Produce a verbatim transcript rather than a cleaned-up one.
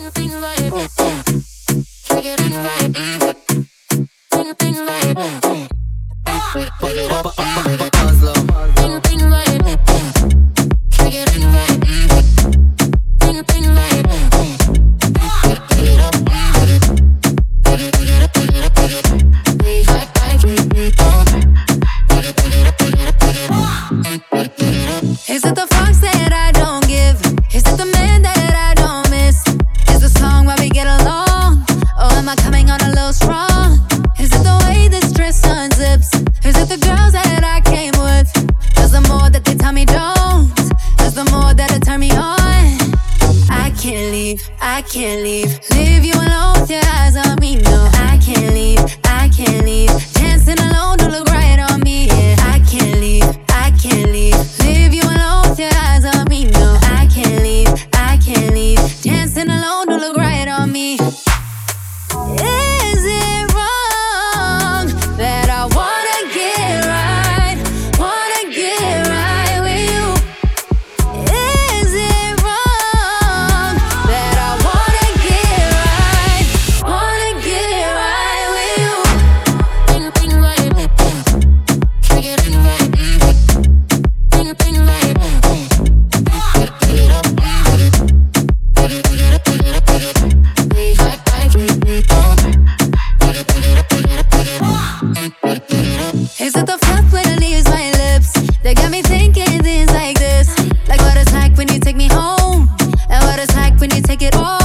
Is it the fucks that I don't give? Is it the man that I don't miss? Is the song why we get along? Or am I coming on a little strong? Is it the way this dress unzips? Is it the girls that I came with? Cause the more that they tell me don't, cause the more that it turn me on. I can't leave, I can't leave. Leave you alone with your eyes on me, no. I can't leave, I can't leave. Dancing alone don't look right on me, yeah. I can't leave, I can't leave. Leave you alone with your eyes on me, no. I can't leave, I can't leave. Dancing alone don't look right on me. Is it wrong that I wanna get right? Wanna get right with you? Is it wrong that I wanna get right? Wanna get right with you? Bing, bing, right. Can I get it right? Bing, bing, right. Is it the fluff when it leaves my lips that got me thinking things like this? Like what it's like when you take me home, and what it's like when you take it all.